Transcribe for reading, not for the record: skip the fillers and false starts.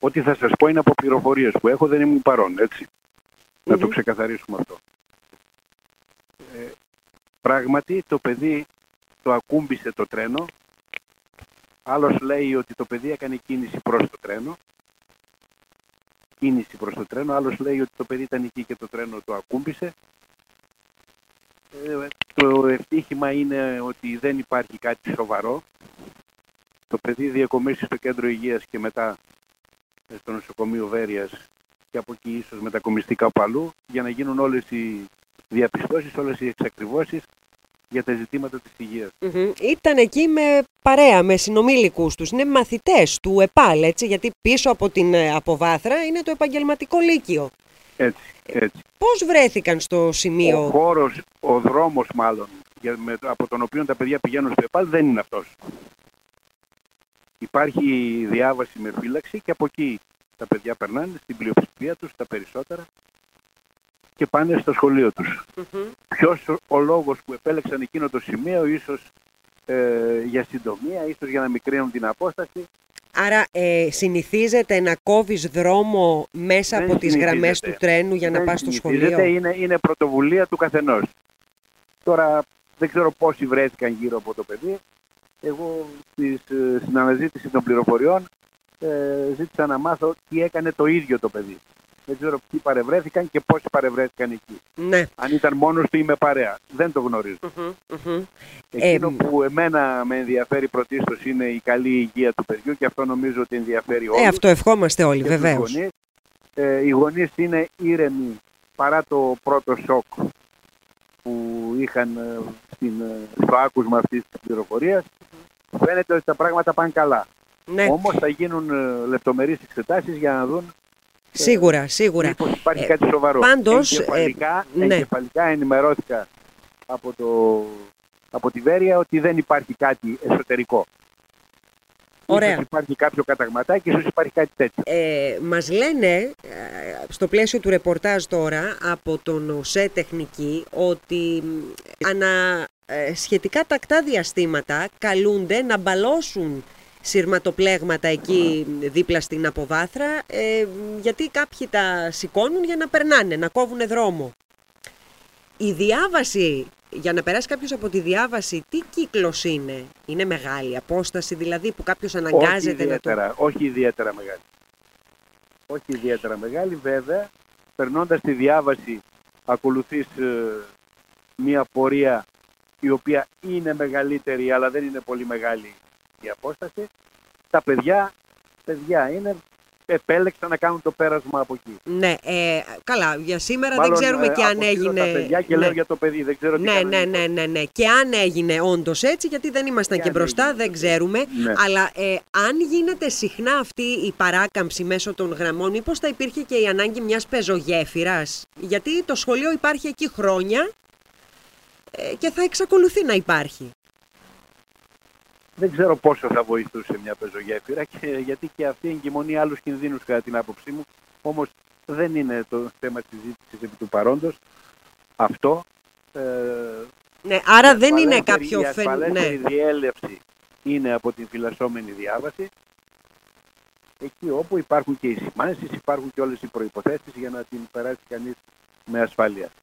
Ό,τι θα σας πω είναι από πληροφορίες που έχω, δεν ήμουν παρόν, έτσι. Να το ξεκαθαρίσουμε αυτό. Πράγματι, το παιδί το ακούμπησε το τρένο. Άλλος λέει ότι το παιδί έκανε κίνηση προς το τρένο. Άλλος λέει ότι το παιδί ήταν εκεί και το τρένο το ακούμπησε. Το ευτύχημα είναι ότι δεν υπάρχει κάτι σοβαρό. Το παιδί διεκομίσει στο κέντρο υγείας και μετά στο νοσοκομείο Βέρειας και από εκεί ίσως μετακομιστεί κάπου αλλού για να γίνουν όλες οι διαπιστώσεις, όλες οι εξακριβώσεις για τα ζητήματα της υγείας. Ήταν εκεί με παρέα, με συνομήλικους τους. Είναι μαθητές του ΕΠΑΛ, έτσι, γιατί πίσω από την Αποβάθρα είναι το επαγγελματικό λύκειο. Έτσι. Πώς βρέθηκαν στο σημείο? Ο χώρος, ο δρόμος μάλλον, από τον οποίο τα παιδιά πηγαίνουν στο ΕΠΑΛ δεν είναι αυτός. Υπάρχει διάβαση με φύλαξη και από εκεί τα παιδιά περνάνε, στην πλειοψηφία τους, τα περισσότερα, και πάνε στο σχολείο τους. Ποιος ο λόγος που επέλεξαν εκείνο το σημείο, ίσως για συντομία, ίσως για να μικρύνουν την απόσταση. Άρα συνηθίζεται να κόβεις δρόμο μέσα από τις γραμμές του τρένου για να πας στο σχολείο? Είναι πρωτοβουλία του καθενός. Τώρα δεν ξέρω πόσοι βρέθηκαν γύρω από το παιδί. Εγώ στην αναζήτηση των πληροφοριών ζήτησα να μάθω τι έκανε το ίδιο το παιδί. Δεν ξέρω ποιοι παρευρέθηκαν και πόσοι παρευρέθηκαν εκεί. Ναι. Αν ήταν μόνος του ή με παρέα. Δεν το γνωρίζω. Εκείνο που εμένα με ενδιαφέρει πρωτίστως είναι η καλή υγεία του παιδιού και αυτό νομίζω ότι ενδιαφέρει όλους. Αυτό ευχόμαστε όλοι, βεβαίως. Οι γονείς είναι ήρεμοι παρά το πρώτο σοκ που είχαν στο άκουσμα αυτής της πληροφορίας. Φαίνεται ότι τα πράγματα πάνε καλά. Ναι. Όμως θα γίνουν λεπτομερείς εξετάσεις για να δουν σίγουρα. μήπως υπάρχει κάτι σοβαρό. Πάντως, εγκεφαλικά ενημερώθηκα από τη Βέρεια ότι δεν υπάρχει κάτι εσωτερικό. Ωραία. Ίσως υπάρχει κάποιο καταγματάκι, ίσως υπάρχει κάτι τέτοιο. Μας λένε, στο πλαίσιο του ρεπορτάζ τώρα, από τον ΟΣΕ Τεχνική, ότι σχετικά τακτά διαστήματα καλούνται να μπαλώσουν σειρματοπλέγματα εκεί δίπλα στην Αποβάθρα, γιατί κάποιοι τα σηκώνουν για να περνάνε, να κόβουν δρόμο. Η διάβαση, για να περάσει κάποιος από τη διάβαση, τι κύκλος είναι? Είναι μεγάλη απόσταση δηλαδή που κάποιος αναγκάζεται όχι ιδιαίτερα μεγάλη. Όχι ιδιαίτερα μεγάλη, βέβαια. Περνώντας τη διάβαση ακολουθείς μια πορεία η οποία είναι μεγαλύτερη αλλά δεν είναι πολύ μεγάλη η απόσταση. Τα παιδιά είναι, επέλεξαν να κάνουν το πέρασμα από εκεί. Ναι, καλά, για σήμερα δεν ξέρουμε και αν έγινε. Τα παιδιά και λέω για το παιδί, δεν ξέρω τι ναι. Και αν έγινε όντως έτσι, γιατί δεν ήμασταν και μπροστά, δεν ξέρουμε. Ναι. Αλλά αν γίνεται συχνά αυτή η παράκαμψη μέσω των γραμμών, μήπως θα υπήρχε και η ανάγκη μιας πεζογέφυρας? Γιατί το σχολείο υπάρχει εκεί χρόνια και θα εξακολουθεί να υπάρχει. Δεν ξέρω πόσο θα βοηθούσε μια πεζογέφυρα, γιατί και αυτή εγκυμονεί άλλους κινδύνους κατά την άποψή μου. Όμως δεν είναι το θέμα της συζήτησης επί του παρόντος αυτό. Ναι, άρα δεν είναι κάποιο φαινόμενο. Η ασφαλέστερη διέλευση είναι από την φυλασσόμενη διάβαση. Εκεί όπου υπάρχουν και οι σημάνσεις, υπάρχουν και όλες οι προϋποθέσεις για να την περάσει κανείς με ασφάλεια.